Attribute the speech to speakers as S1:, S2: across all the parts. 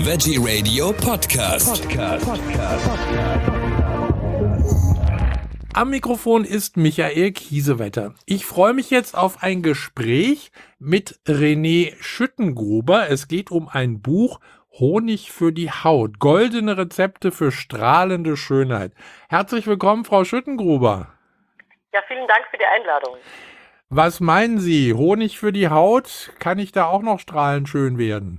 S1: Veggie Radio Podcast.
S2: Am Mikrofon ist Michael Kiesewetter. Ich freue mich jetzt auf ein Gespräch mit René Schüttengruber. Es geht um ein Buch Honig für die Haut. Goldene Rezepte für strahlende Schönheit. Herzlich willkommen, Frau Schüttengruber.
S3: Ja, vielen Dank für die Einladung.
S2: Was meinen Sie? Honig für die Haut? Kann ich da auch noch strahlend schön werden?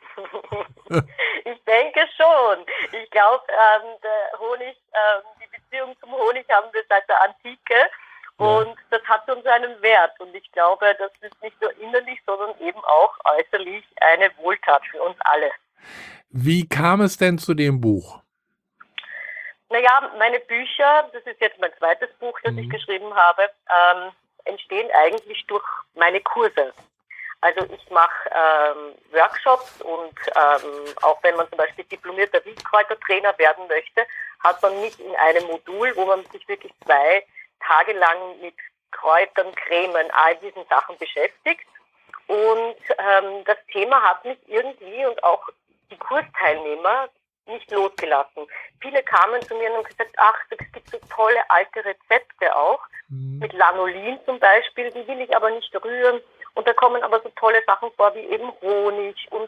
S3: Ich denke schon. Ich glaube, der Honig, die Beziehung zum Honig haben wir seit der Antike und das hat uns einen Wert. Und ich glaube, das ist nicht nur innerlich, sondern eben auch äußerlich eine Wohltat für uns alle.
S2: Wie kam es denn zu dem Buch?
S3: Naja, meine Bücher, das ist jetzt mein zweites Buch, das ich geschrieben habe, entstehen eigentlich durch meine Kurse. Also ich mache Workshops und auch wenn man zum Beispiel diplomierter Wildkräutertrainer werden möchte, hat man mich in einem Modul, wo man sich wirklich 2 Tage lang mit Kräutern, Cremen, all diesen Sachen beschäftigt. Und das Thema hat mich irgendwie und auch die Kursteilnehmer nicht losgelassen. Viele kamen zu mir und haben gesagt, ach, es gibt so tolle alte Rezepte auch, mit Lanolin zum Beispiel, die will ich aber nicht rühren. Und da kommen aber so tolle Sachen vor, wie eben Honig und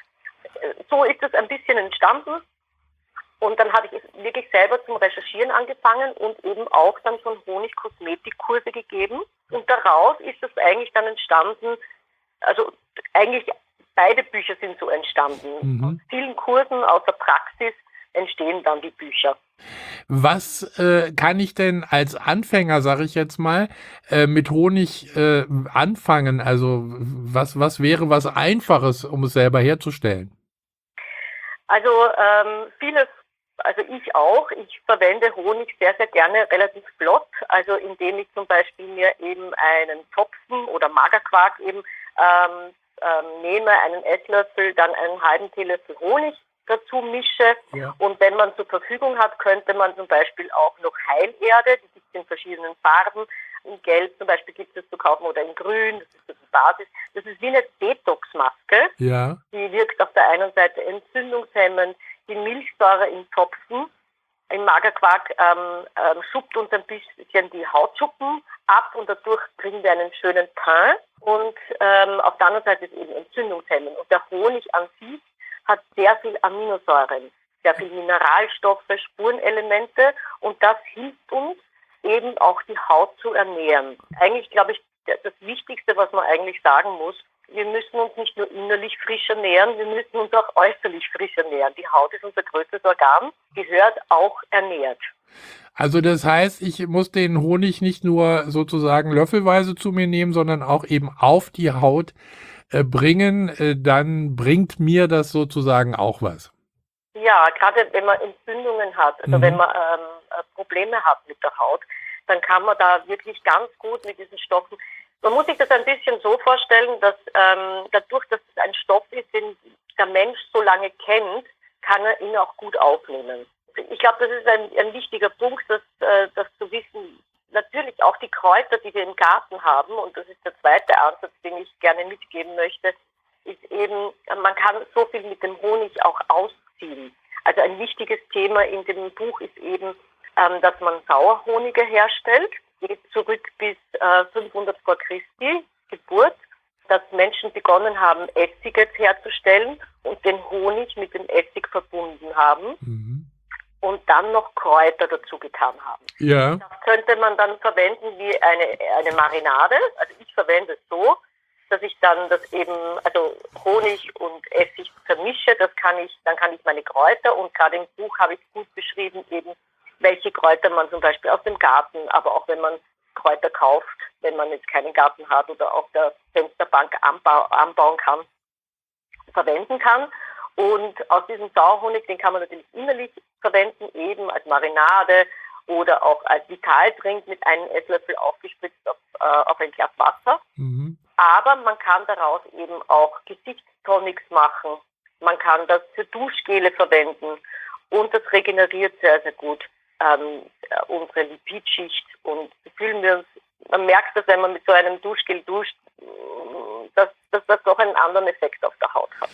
S3: so ist es ein bisschen entstanden. Und dann habe ich es wirklich selber zum Recherchieren angefangen und eben auch dann schon Honig-Kosmetikkurse gegeben. Und daraus ist es eigentlich dann entstanden, also eigentlich beide Bücher sind so entstanden. Aus vielen Kursen, aus der Praxis entstehen dann die Bücher.
S2: Was kann ich denn als Anfänger, sage ich jetzt mal, mit Honig anfangen? Also was wäre was Einfaches, um es selber herzustellen?
S3: Also vieles, also ich auch. Ich verwende Honig sehr, sehr gerne relativ flott. Also indem ich zum Beispiel mir eben einen Topfen oder Magerquark eben nehme, einen Esslöffel, dann einen halben Teelöffel Honig dazu mische. Ja. Und wenn man zur Verfügung hat, könnte man zum Beispiel auch noch Heilerde, die gibt es in verschiedenen Farben. In Gelb zum Beispiel gibt es zu kaufen oder in Grün, das ist die Basis. Das ist wie eine Detox-Maske. Ja. Die wirkt auf der einen Seite entzündungshemmend. Die Milchsäure im Topfen, im Magerquark, schuppt uns ein bisschen die Hautschuppen ab und dadurch kriegen wir einen schönen Teint. Und auf der anderen Seite ist eben entzündungshemmend. Und der Honig an sich hat sehr viel Aminosäuren, sehr viel Mineralstoffe, Spurenelemente und das hilft uns eben auch die Haut zu ernähren. Eigentlich glaube ich, das Wichtigste, was man eigentlich sagen muss, wir müssen uns nicht nur innerlich frisch ernähren, wir müssen uns auch äußerlich frisch ernähren. Die Haut ist unser größtes Organ, gehört auch ernährt.
S2: Also das heißt, ich muss den Honig nicht nur sozusagen löffelweise zu mir nehmen, sondern auch eben auf die Haut bringen, dann bringt mir das sozusagen auch was.
S3: Ja, gerade wenn man Entzündungen hat, also wenn man Probleme hat mit der Haut, dann kann man da wirklich ganz gut mit diesen Stoffen. Man muss sich das ein bisschen so vorstellen, dass dadurch, dass es ein Stoff ist, den der Mensch so lange kennt, kann er ihn auch gut aufnehmen. Ich glaube, das ist ein wichtiger Punkt, das zu wissen. Natürlich auch die Kräuter, die wir im Garten haben, und das ist der zweite Ansatz, den ich gerne mitgeben möchte, ist eben, man kann so viel mit dem Honig auch ausziehen. Also ein wichtiges Thema in dem Buch ist eben, dass man Sauerhonige herstellt, geht zurück bis 500 vor Christi Geburt, dass Menschen begonnen haben, Essige herzustellen und den Honig mit dem Essig verbunden haben. Und dann noch Kräuter dazu getan haben. Ja. Das könnte man dann verwenden wie eine Marinade. Also ich verwende es so, dass ich dann das eben, also Honig und Essig vermische. Dann kann ich meine Kräuter, und gerade im Buch habe ich gut beschrieben, eben welche Kräuter man zum Beispiel aus dem Garten, aber auch wenn man Kräuter kauft, wenn man jetzt keinen Garten hat oder auf der Fensterbank anbauen kann, verwenden kann. Und aus diesem Sauerhonig, den kann man natürlich innerlich verwenden, eben als Marinade oder auch als Vitaltrink mit einem Esslöffel aufgespritzt auf ein Glas Wasser. Aber man kann daraus eben auch Gesichtstonics machen. Man kann das für Duschgele verwenden und das regeneriert sehr, sehr gut unsere Lipidschicht und fühlen wir uns, man merkt das, wenn man mit so einem Duschgel duscht, dass das doch einen anderen Effekt auf der Haut hat.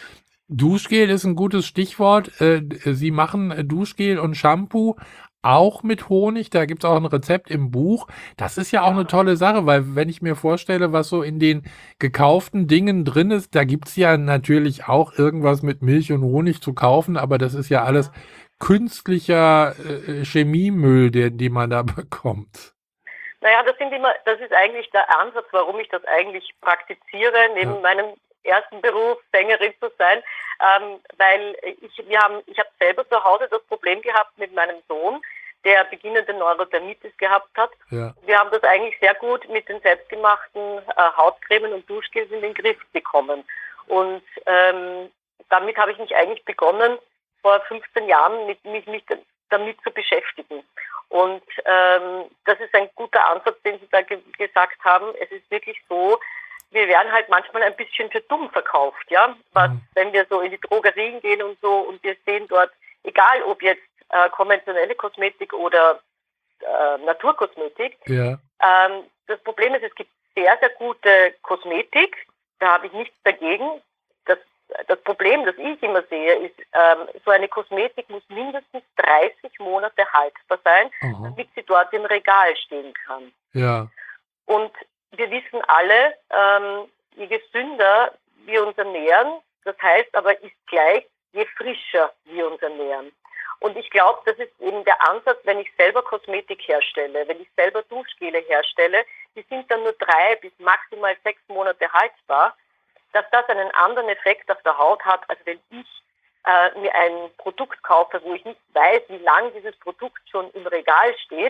S2: Duschgel ist ein gutes Stichwort. Sie machen Duschgel und Shampoo auch mit Honig. Da gibt's auch ein Rezept im Buch. Das ist ja auch eine
S3: Ja.
S2: tolle Sache, weil wenn ich mir vorstelle, was so in den gekauften Dingen drin ist, da gibt's ja natürlich auch irgendwas mit Milch und Honig zu kaufen, aber das ist ja alles künstlicher Chemiemüll, den man da bekommt.
S3: Naja, das ist eigentlich der Ansatz, warum ich das eigentlich praktiziere,
S2: Ja,
S3: neben meinem ersten Beruf, Sängerin zu sein, weil ich habe selber zu Hause das Problem gehabt mit meinem Sohn, der beginnende Neurodermitis gehabt hat.
S2: ja.
S3: Wir haben das eigentlich sehr gut mit den selbstgemachten Hautcremen und Duschgels in den Griff bekommen. Und damit habe ich mich eigentlich begonnen, vor 15 Jahren mich damit zu beschäftigen. Und das ist ein guter Ansatz, den Sie da gesagt haben. Es ist wirklich so, wir werden halt manchmal ein bisschen für dumm verkauft, ja. Wenn wir so in die Drogerien gehen und so und wir sehen dort, egal ob jetzt konventionelle Kosmetik oder Naturkosmetik,
S2: Ja.
S3: das Problem ist, es gibt sehr, sehr gute Kosmetik. Da habe ich nichts dagegen. Das Problem, das ich immer sehe, ist, so eine Kosmetik muss mindestens 30 Monate haltbar sein,
S2: Aha.
S3: damit sie dort im Regal stehen kann.
S2: Ja.
S3: Und wir wissen alle, je gesünder wir uns ernähren, das heißt aber ist gleich, je frischer wir uns ernähren. Und ich glaube, das ist eben der Ansatz, wenn ich selber Kosmetik herstelle, wenn ich selber Duschgele herstelle, die sind dann nur 3 bis maximal 6 Monate haltbar, dass das einen anderen Effekt auf der Haut hat, als wenn ich mir ein Produkt kaufe, wo ich nicht weiß, wie lange dieses Produkt schon im Regal steht.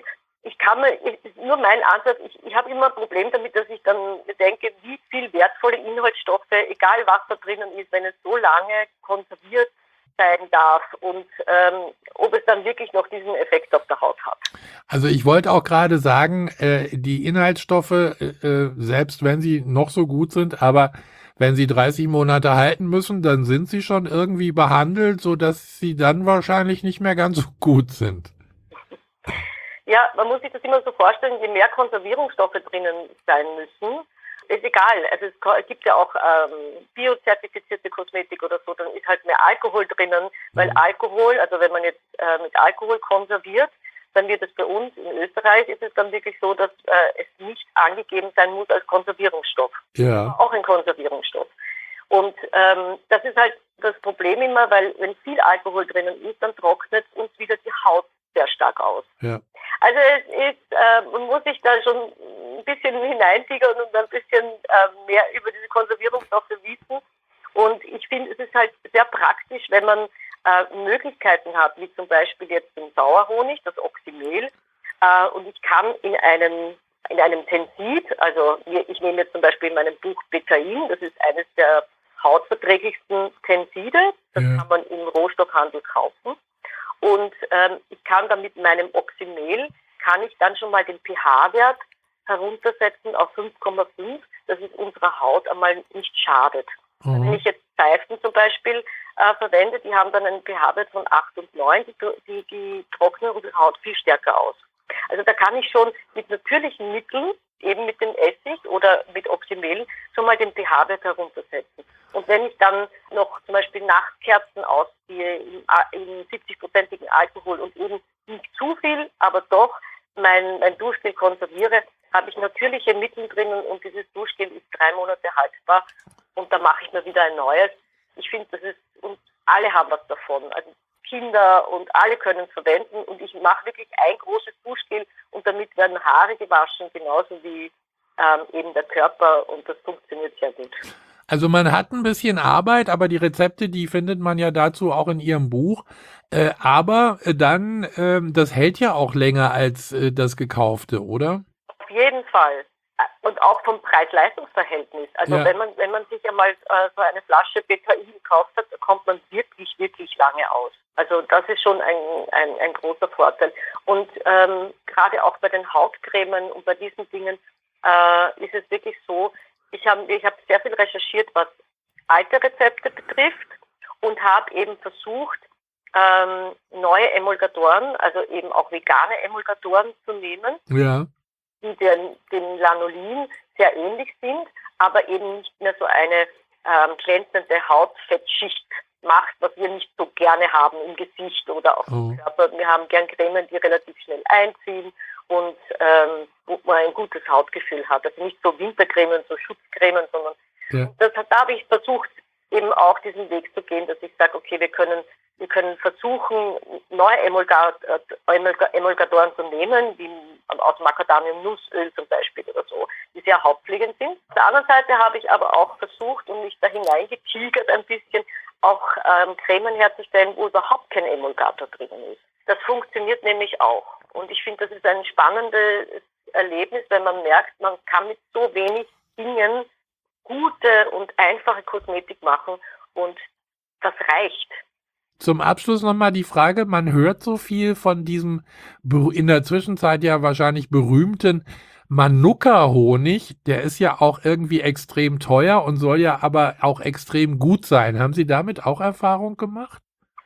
S3: Nur mein Ansatz, ich habe immer ein Problem damit, dass ich dann denke, wie viel wertvolle Inhaltsstoffe, egal was da drinnen ist, wenn es so lange konserviert sein darf und ob es dann wirklich noch diesen Effekt auf der Haut hat.
S2: Also ich wollte auch gerade sagen, die Inhaltsstoffe, selbst wenn sie noch so gut sind, aber wenn sie 30 Monate halten müssen, dann sind sie schon irgendwie behandelt, sodass sie dann wahrscheinlich nicht mehr ganz so gut sind.
S3: Ja, man muss sich das immer so vorstellen, je mehr Konservierungsstoffe drinnen sein müssen, ist egal. Also es gibt ja auch biozertifizierte Kosmetik oder so, dann ist halt mehr Alkohol drinnen, weil Alkohol, also wenn man jetzt mit Alkohol konserviert, dann wird es bei uns in Österreich, ist es dann wirklich so, dass es nicht angegeben sein muss als Konservierungsstoff.
S2: Ja.
S3: Auch ein Konservierungsstoff. Und das ist halt das Problem immer, weil wenn viel Alkohol drinnen ist, dann trocknet uns wieder die Haut sehr stark aus.
S2: Ja.
S3: Also es ist, man muss sich da schon ein bisschen hineintigern und ein bisschen mehr über diese Konservierungsstoffe wissen. Und ich finde, es ist halt sehr praktisch, wenn man Möglichkeiten hat, wie zum Beispiel jetzt den Sauerhonig, das Oxymel. Und ich kann in einem Tensid, also ich nehme jetzt zum Beispiel in meinem Buch Betain, das ist eines der hautverträglichsten Tenside, das kann man im Rohstoffhandel kaufen. Und ich kann dann mit meinem Oxymel, kann ich dann schon mal den pH-Wert heruntersetzen auf 5,5, dass es unserer Haut einmal nicht schadet. Wenn ich jetzt Seifen zum Beispiel verwende, die haben dann einen pH-Wert von 8 und 9, die trocknen unsere Haut viel stärker aus. Also da kann ich schon mit natürlichen Mitteln, eben mit dem Essig oder mit Oxymel, schon mal den pH-Wert heruntersetzen. Und wenn ich dann noch zum Beispiel Nachtkerzen ausziehe in 70-prozentigen Alkohol und eben nicht zu viel, aber doch mein Duschgel konserviere, habe ich natürliche Mittel drinnen und dieses Duschgel ist 3 Monate haltbar und da mache ich mir wieder ein neues. Ich finde, und alle haben was davon. Also Kinder und alle können es verwenden und ich mache wirklich ein großes Duschgel und damit werden Haare gewaschen, genauso wie eben der Körper und das funktioniert sehr gut.
S2: Also man hat ein bisschen Arbeit, aber die Rezepte, die findet man ja dazu auch in Ihrem Buch. Aber dann, das hält ja auch länger als das Gekaufte, oder?
S3: Auf jeden Fall. Und auch vom Preis-Leistungs-Verhältnis. Also
S2: Ja.
S3: wenn man sich einmal so eine Flasche Betain gekauft hat, da kommt man wirklich, wirklich lange aus. Also das ist schon ein großer Vorteil. Und gerade auch bei den Hautcremen und bei diesen Dingen ist es wirklich so, ich hab sehr viel recherchiert, was alte Rezepte betrifft und habe eben versucht, neue Emulgatoren, also eben auch vegane Emulgatoren zu nehmen,
S2: Ja.
S3: die dem Lanolin sehr ähnlich sind, aber eben nicht mehr so eine glänzende Hautfettschicht macht, was wir nicht so gerne haben im Gesicht oder auf dem Körper. Wir haben gern Cremen, die relativ schnell einziehen und wo man ein gutes Hautgefühl hat. Also nicht so Wintercremen, so Schutzcremen, sondern da habe ich versucht, eben auch diesen Weg zu gehen, dass ich sage, okay, wir können versuchen, neue Emulgatoren zu nehmen, wie aus Macadamium-Nussöl zum Beispiel oder so, die sehr hautpflegend sind. Auf der anderen Seite habe ich aber auch versucht und mich da hineingetigert ein bisschen, auch Cremen herzustellen, wo überhaupt kein Emulgator drin ist. Das funktioniert nämlich auch. Und ich finde, das ist ein spannendes Erlebnis, wenn man merkt, man kann mit so wenig Dingen gute und einfache Kosmetik machen und das reicht.
S2: Zum Abschluss nochmal die Frage, man hört so viel von diesem in der Zwischenzeit ja wahrscheinlich berühmten Manuka-Honig, der ist ja auch irgendwie extrem teuer und soll ja aber auch extrem gut sein. Haben Sie damit auch Erfahrung gemacht?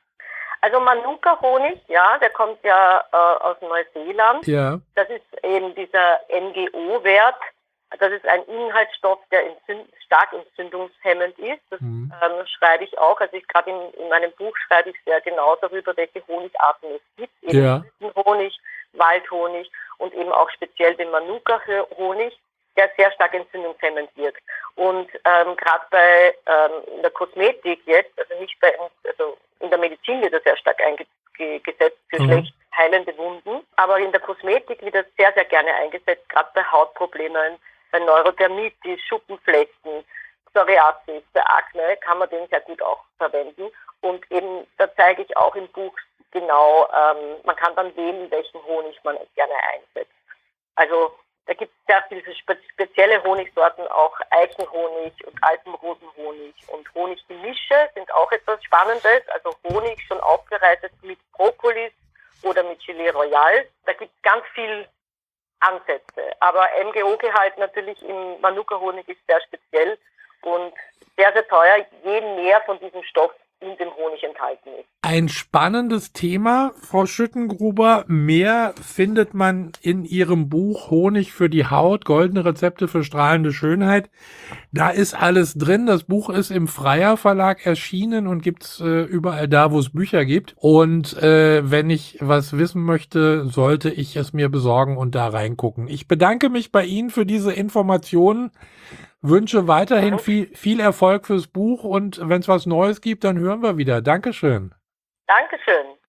S3: Also Manuka-Honig, ja, der kommt ja aus Neuseeland.
S2: Ja.
S3: Das ist eben dieser MgO-Wert. Das ist ein Inhaltsstoff, der stark entzündungshemmend ist. Das schreibe ich auch. Also ich gerade in meinem Buch schreibe ich sehr genau darüber, welche Honigarten es gibt. Eben Blütenhonig, Waldhonig und eben auch speziell den Manuka-Honig, der sehr stark entzündungshemmend wirkt. Und gerade bei in der Kosmetik jetzt, also nicht bei uns, also in der Medizin wird das sehr stark eingesetzt für schlecht heilende Wunden, aber in der Kosmetik wird das sehr, sehr gerne eingesetzt, gerade bei Hautproblemen, bei Neurodermitis, Schuppenflechten, Psoriasis, bei Akne kann man den sehr gut auch verwenden. Und eben, da zeige ich auch im Buch genau, man kann dann wählen, welchen Honig man gerne einsetzt. Also da gibt es sehr viele spezielle Honigsorten, auch Eichenhonig und Alpenrosenhonig und Honiggemische sind auch etwas Spannendes. Also Honig schon aufbereitet mit Propolis oder mit Gelee Royal. Da gibt es ganz viel Ansätze. Aber MgO-Gehalt natürlich im Manuka-Honig ist sehr speziell und sehr, sehr teuer, je mehr von diesem Stoff in dem Honig enthalten ist.
S2: Ein spannendes Thema, Frau Schüttengruber. Mehr findet man in Ihrem Buch Honig für die Haut, goldene Rezepte für strahlende Schönheit. Da ist alles drin. Das Buch ist im Freier Verlag erschienen und gibt's überall da, wo es Bücher gibt. Und wenn ich was wissen möchte, sollte ich es mir besorgen und da reingucken. Ich bedanke mich bei Ihnen für diese Informationen. Wünsche weiterhin viel Erfolg fürs Buch und wenn es was Neues gibt, dann hören wir wieder. Dankeschön.
S3: Dankeschön.